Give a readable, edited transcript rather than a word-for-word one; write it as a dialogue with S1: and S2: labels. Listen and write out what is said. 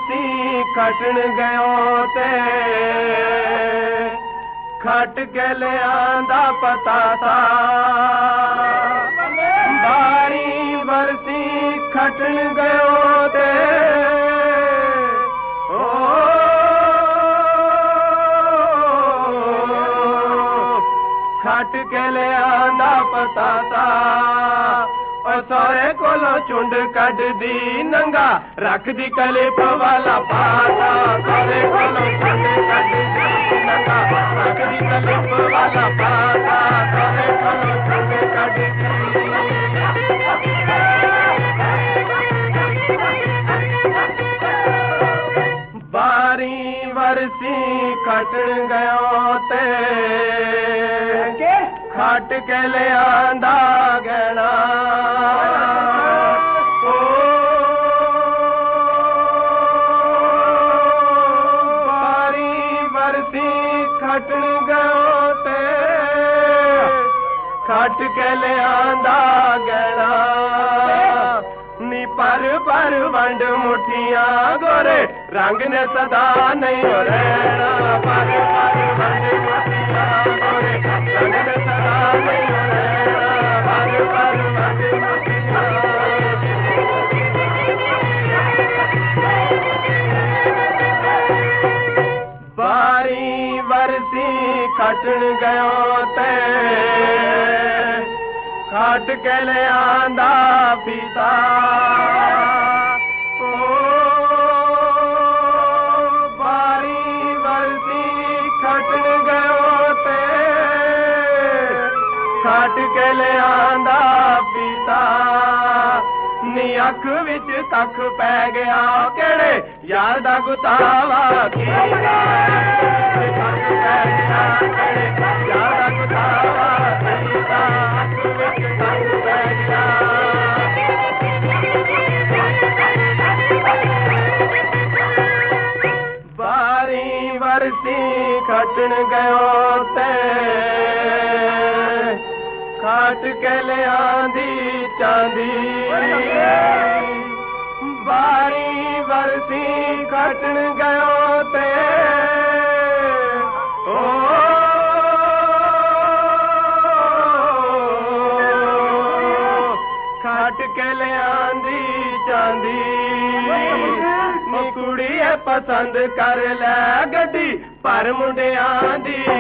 S1: ਵਰਸੀ ਖਟਣ ਗਇਓ ਤੇ ਖਟ ਕੇ ਲਿਆਂਦਾ ਪਤਾ ਤਾ ਬਾਰੀ ਵਰਸੀ ਖਟਣ ਗਇਓ ਤੇ ਖਟ ਕੇ ਲਿਆਂਦਾ ਪਤਾ ਤਾ ਸਾਰੇ ਕੋਲੋਂ ਚੁੰਡ ਕੱਢਦੀ ਨੰਗਾ ਰੱਖਦੀ ਕਲਿਪ ਵਾਲਾ ਪਾਤਾ ਸਾਰੇ ਕੋਲੋਂ ਚੁੰਡ ਕੱਢਦੀ ਨੰਗਾ ਰੱਖਦੀ ਕਲਿਪ ਵਾਲਾ ਪਾਤਾ ਸਾਰੇ ਕੋਲੋਂ ਚੁੰਡ ਕੱਢਦੀ ਬਾਰੀ ਵਰਸੀ ਖਟਣ ਗਇਓ ਤੇ ਖਟ ਕੇ ਲਿਆਂਦਾ ਗਹਿਣਾ ਬਾਰੀ ਵਰਸੀ ਖਟਣ ਗਇਓ ਤੇ ਖਟ ਕੇ ਲਿਆਂਦਾ ਗਹਿਣਾ ਨੀ ਪਰ ਵੰਡ ਮੁੱਠੀਆਂ ਗੋਰੇ ਰੰਗ ਨੇ ਸਦਾ ਨਹੀਂ ਰਹਿਣਾ ਪਰ ਵੰਡ ਮੁੱਠੀਆਂ ਗੋਰੇ ਰੰਗ ਨੇ ਸਦਾ ਨਹੀਂ ਰਹਿਣਾ ਪਰ ਵੰਡ ਮੁੱਠੀਆਂ ਬਾਰੀ ਵਰਸੀ ਖਟਣ ਗਇਓ ਤੇ ਖਟ ਕੇ ਲਿਆਂਦਾ ਪੀਤਾ ਬਾਰੀ ਵਰਸੀ ਖਟਣ ਗਇਓ ਤੇ ਖਟ ਕੇ ਲਿਆਂਦਾ ਪੀਤਾ ਨੀ ਅੱਖ ਵਿੱਚ ਤੱਕ ਪੈ ਗਿਆ ਕਿਹੜੇ ਯਾਰ ਦਾ ਗੁਤਾਵਾ ਕੀਤਾ ਤੱਕ ਪੈ ਗਿਆ ਕਿਹੜੇ ਯਾਰ ਦਾ ਗੁਤਾਵਾ ਕੀਤਾ ਅੱਖ ਵਿੱਚ ਤੱਕ ਪੈ ਗਿਆ ਬਾਰੀ ਵਰਸੀ ਖਟਣ ਗਇਓ ਤੇ ਖਟ ਕੇ ਲਿਆਂਦੀ ਚਾਂਦੀ ਬਾਰੀ ਵਰਸੀ ਖਟਣ ਗਇਓ ਤੇ ਖਟ ਕੇ ਲਿਆਂਦੀ ਚਾਂਦੀ ਨੀ ਕੁੜੀਏ ਪਸੰਦ ਕਰ ਲੈ ਗੱਡੀ ਪਰ ਮੁੰਡਿਆਂ ਦੀ